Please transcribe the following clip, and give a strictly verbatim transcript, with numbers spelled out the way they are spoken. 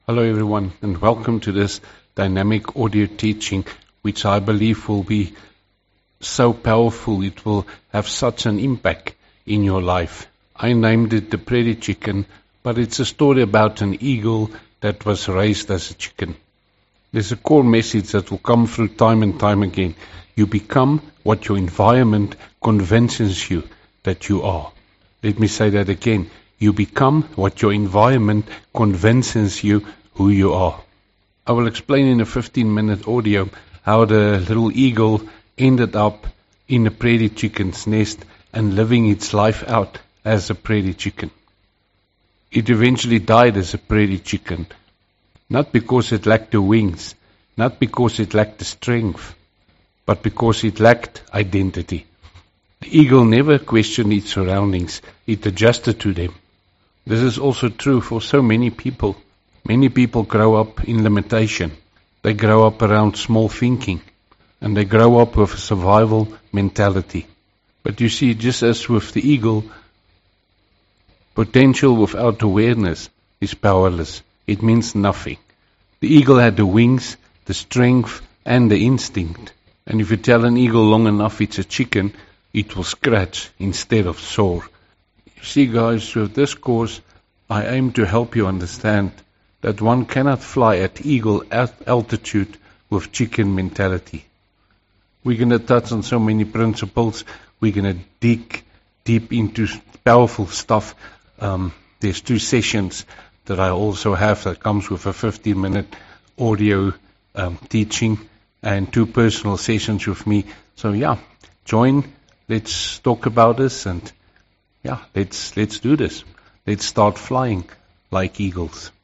Hello everyone, and welcome to this dynamic audio teaching, which I believe will be so powerful, it will have such an impact in your life. I named it the Prairie Chicken, but it's a story about an eagle that was raised as a chicken. There's a core message that will come through time and time again. You become what your environment convinces you that you are. Let me say that again. You become what your environment convinces you who you are. I will explain in a fifteen minute audio how the little eagle ended up in a prairie chicken's nest and living its life out as a prairie chicken. It eventually died as a prairie chicken, not because it lacked the wings, not because it lacked the strength, but because it lacked identity. The eagle never questioned its surroundings, it adjusted to them. This is also true for so many people. Many people grow up in limitation. They grow up around small thinking, and they grow up with a survival mentality. But you see, just as with the eagle, potential without awareness is powerless. It means nothing. The eagle had the wings, the strength, and the instinct. And if you tell an eagle long enough it's a chicken, it will scratch instead of soar. You see, guys, with this course, I aim to help you understand that one cannot fly at eagle altitude with chicken mentality. We're going to touch on so many principles. We're going to dig deep into powerful stuff. Um, there's two sessions that I also have that comes with a fifteen minute audio um, teaching and two personal sessions with me. So yeah, join. Let's talk about this and yeah, let's let's do this. Let's start flying like eagles.